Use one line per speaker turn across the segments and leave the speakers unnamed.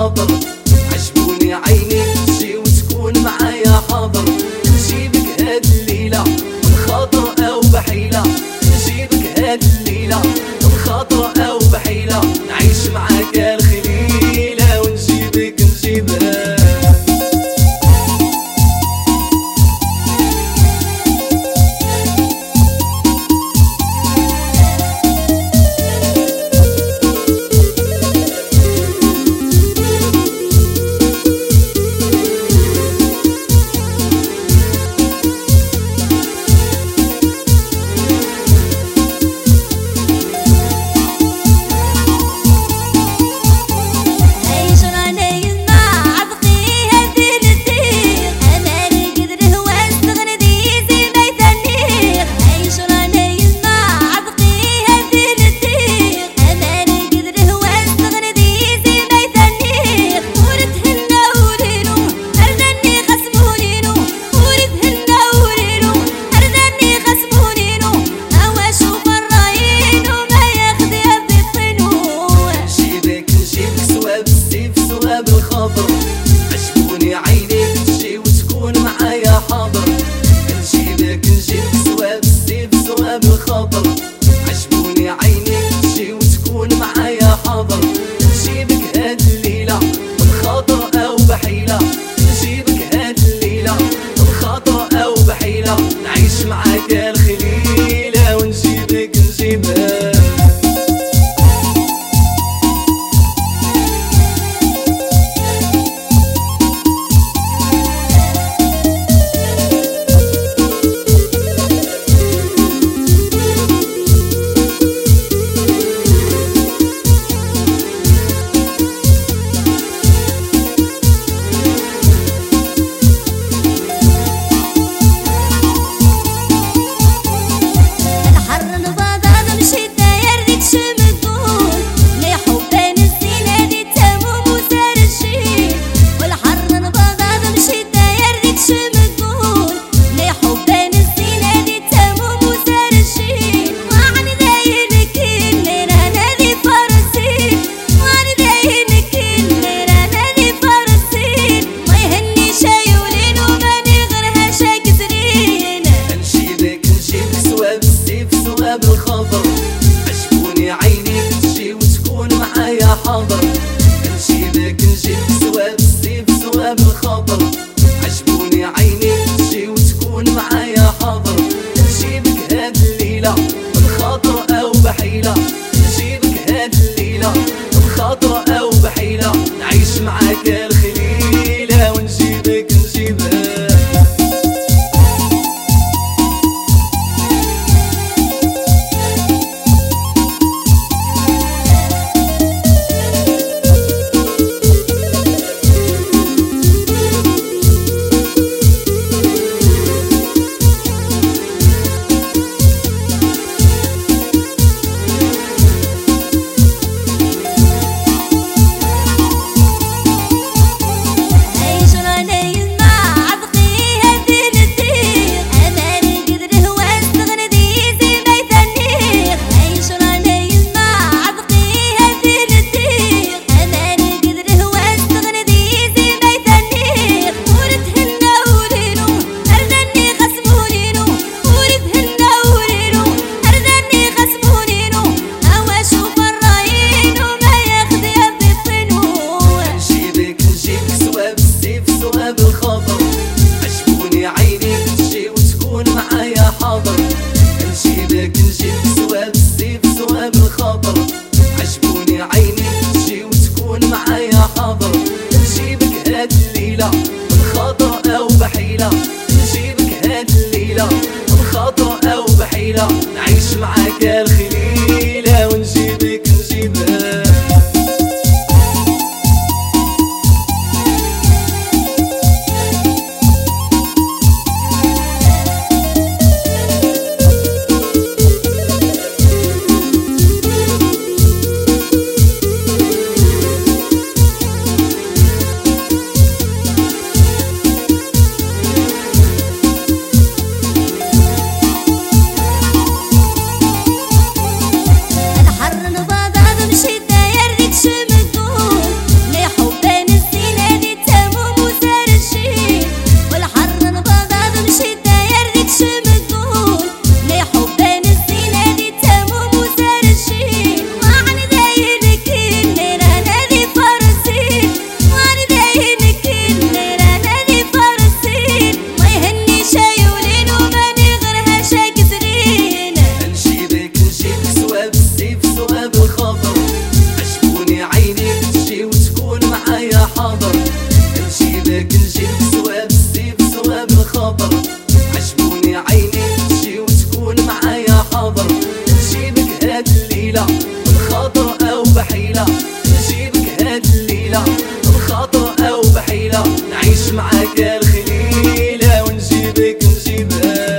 بالخطر، عجبوني عينيك تجي وتكون معايا حاضر. نجيبك هاد الليلة بالخطر أو بحيلة، نجيبك هاد الليلة بالخطر أو بحيلة، نعيش معاك الخليلة ونجيبك نجيبها. بالخطر، عجبوني عينيك تجي وتكون معايا حاضر. نجيبك سوا بالسيف سوا بالخطر، عجبوني عينيك تجي وتكون معايا حاضر. نجيبك هاد الليلة بالخطر أو بحيلة، نجيبك هاد الليلة بالخطر أو بحيلة، نعيش معاك الخليلة ونجيبك نجيبها. بالخطر، عجبوني عينيك تجي وتكون معايا حاضر. نجيبك سوا بالسيف سوا بالخطر، عجبوني عينيك تجي وتكون معايا حاضر. نجيبك هاد الليلة بالخطر أو بحيلة، نجيبك هاد الليلة بالخطر أو بحيلة، نعيش معاك الخليلة ونجيبك نجيبها. الليلة بالخاطر أو بحيلة نجيبك هاد الليلة بالخاطر أو بحيلة نعيش معاك الخليلة ونجيبك نجيبها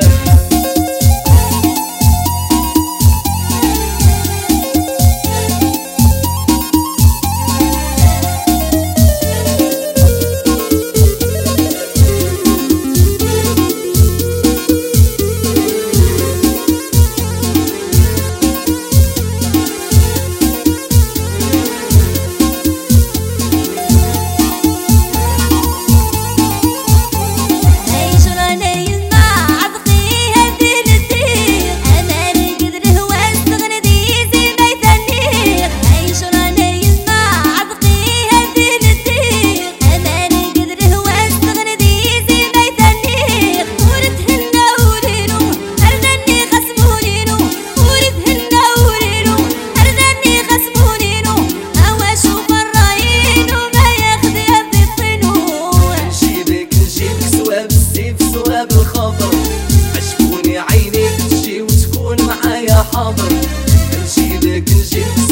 عجبوني عينيك تجي وتكون معايا حاضر نجيبك نجيب